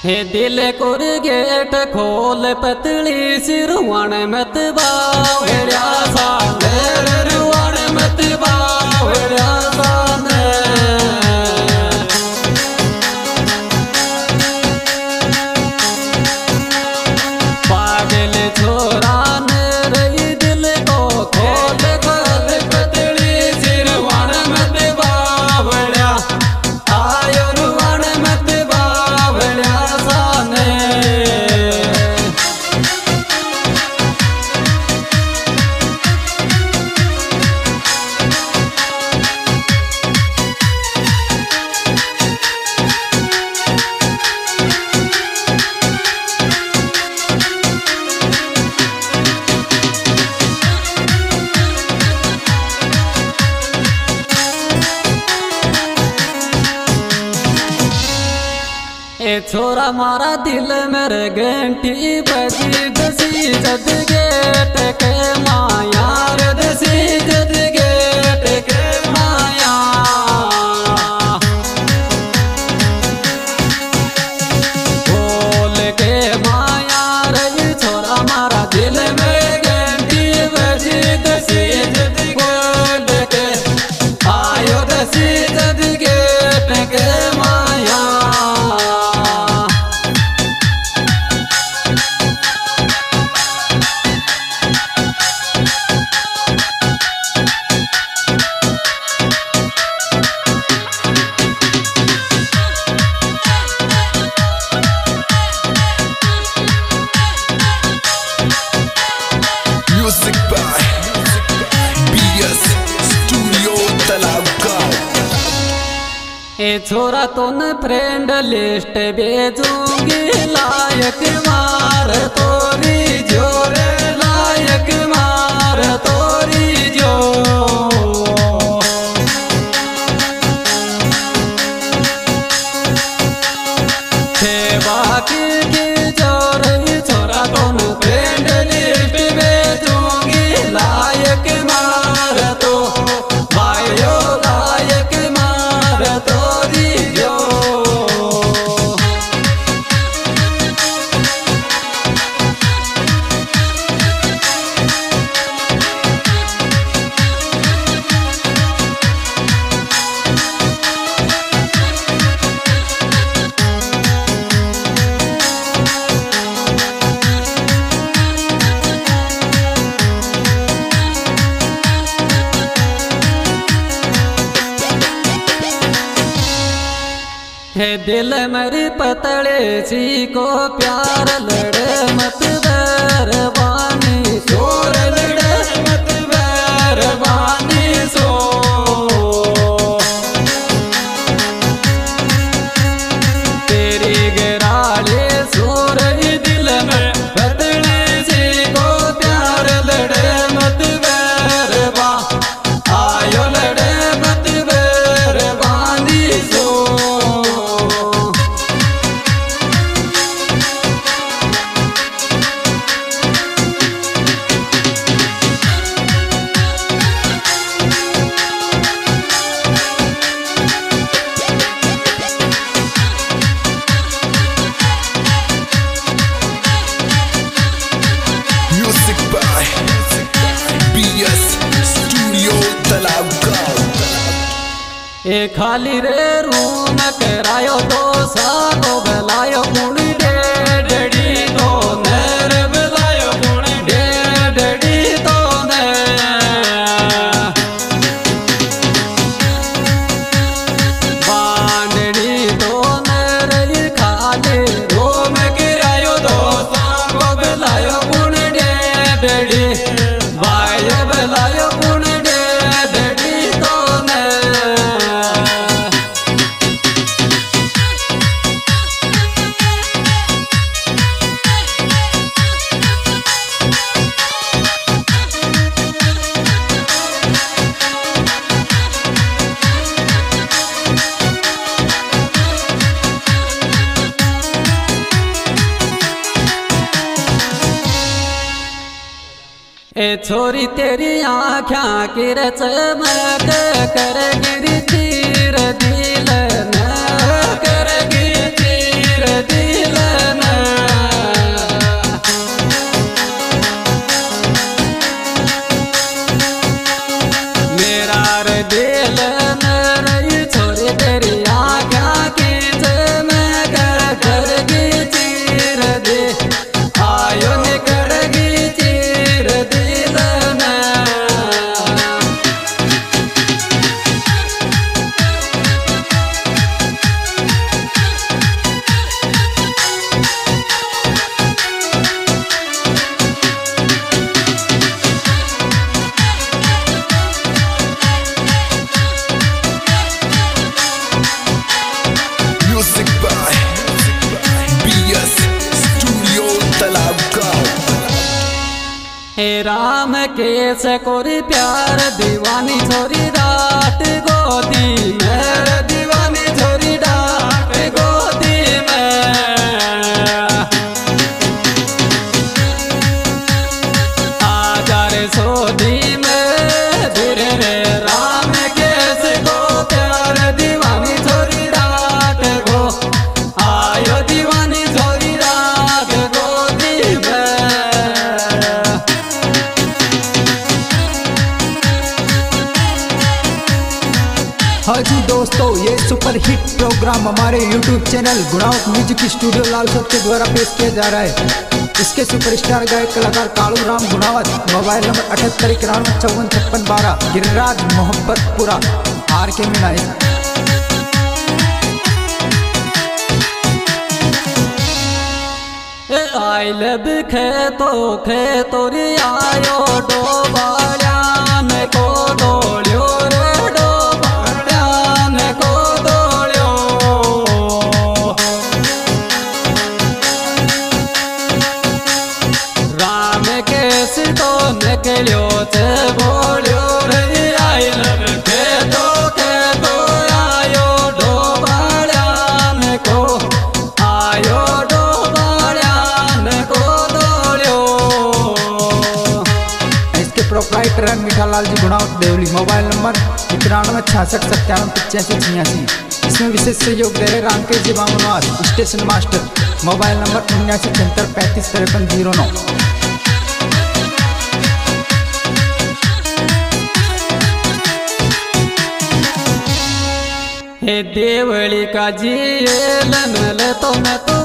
हे दिल कुर गेट खोल पतली सिरुवण मत बावड़िया साने रुवण मत बावड़िया साने पागल छोरा ने रही दिल को खोल खोल पतली सिरुवण मत बावड़िया आयो रुवण मत बावड़िया ए छोरा मारा दिल मेरे घंटी बजी दसी जद गेट के माया रे दसी जद गेट के माया बोल के माया रे छोरा मारा दिल मेरे घंटी बजी दसी जद गेट के आयो दसी जद गेट के माया ए छोरा तो न फ्रेंड लिस्ट भेजूंगी लायक मार तोरी जोरे लायक मार तोरी जो थे बाकी की जोरे छोरा तो न फ्रेंड लिस्ट भेजूंगी लायक मार तो भाइयों लायक मार तो हे दिल मेरी पतले सी को प्यार लड़े मत बैरबानी सोर लड़े मत बैरबानी सो तेरी गिराले सोर दिल में पतले सी को प्यार लड़े मत बैरबा आयो लड़े मत बैरबानी सो ए खाली रे रूम करायो तो साको बलायो मुड़ी डेडी तो नर बलायो मुड़ी डेडी तो ने बांडड़ी तो नर खाली रूम करायो तो साको बलायो मुड़ी डेडी भाई बलायो मुड़ी डेडी तो ने ए छोरी तेरी आँखा की चमक कर गिरी तीर दिल न कर गिरी तीर दिल कैसे कोरी प्यार दीवानी छोरी डाट गोदी मेरे दीवानी छोरी डाट गोदी में आजा रे सोदी में धीरे रे राम कैसे को प्यार दीवानी छोरी डाट गो आयो दीवानी छोरी डाट गोदी में। हाँ जी दोस्तों, ये सुपर हिट प्रोग्राम हमारे YouTube channel Gunawat music studio Lalsot के द्वारा पेश किया जा रहा है। इसके सुपरस्टार गायक कलाकार Kalu Ram Gunawat, mobile number 78 91 54 56 12, Giriraj Mohabbatpura RK Meena. आई लब खेतोरी आयो डोबाड़ियान को दौड़ियो रे डोबाड़ियान को दौड़ियो राम केस तो निकलियो चे बोलियो रे आई लब खेतो आयो डोबाड़ियान को आयो proprietor Mithalal ji Gunawat Deoli, mobile number 91 66 97 85 86। इसमें विशेष सहयोग दे रहे Ramkesh ji Bamanwas, station master, mobile number 79 75 35 53 09। हे देवली का जी ले तो मैं तो